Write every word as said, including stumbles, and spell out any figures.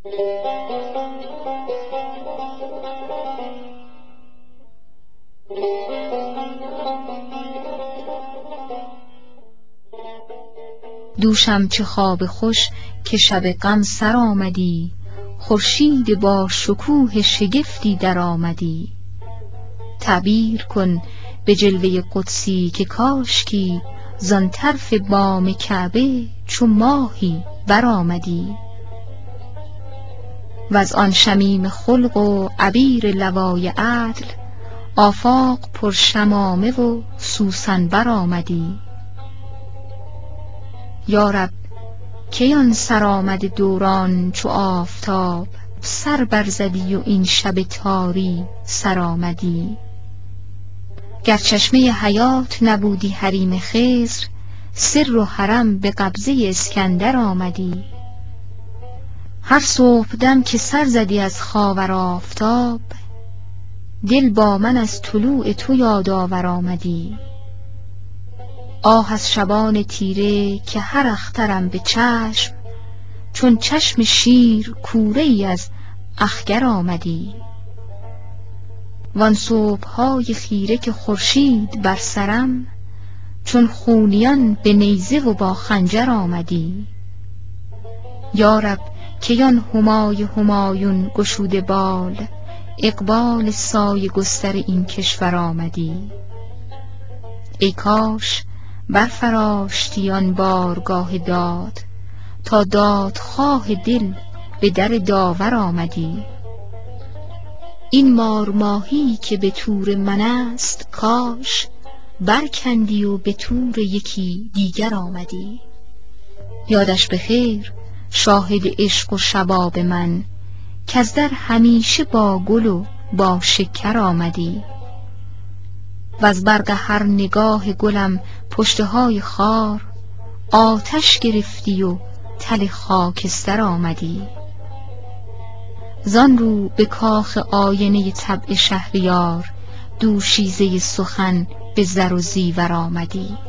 دوشم چه خواب خوش که شب غم سر آمدی، خورشید با شکوه شگفتی در آمدی. تعبیر کن به جلوه قدسی که کاشکی زان طرف بام کعبه چو ماهی برآمدی. وز آن شمیم خلق و عبیر لوای عدل آفاق پر شمامه و سوسن برآمدی. یا رب کی آن سرآمد دوران چو آفتاب سر برزدی و این شب تاری سرآمدی. گر چشمه حیات نبودی حریم خضر، سر و حرم به قبضه اسکندر آمدی. هر صبحدم که سر زدی از خاور آفتاب، دل با من از طلوع تو یادآور آمدی. آه از شبان تیره که هر اخترم به چشم، چون چشم شیر کوره ای از اخگر آمدی. وان صبحهای خیره که خورشید بر سرم، چون خونیان به نیزه و با خنجر آمدی. یا رب کی آن همای همایون گشوده بال، اقبال سایه گستر این کشور آمدی. ای کاش برفراشتی آن بارگاه داد، تا دادخواه دل به در داور آمدی. این مار ماهی که به تور من است کاش، برکندی و به تور یکی دیگر آمدی. یادش به خیر شاهد عشق و شباب من، کز در همیشه با گل و با شکر آمدی. وز برق هر نگاه گلم پشته های خار، آتش گرفتی و تل خاکستر آمدی. زان رو به کاخ آینه طبع شهریار، دوشیزه سخن به زر و زیور آمدی.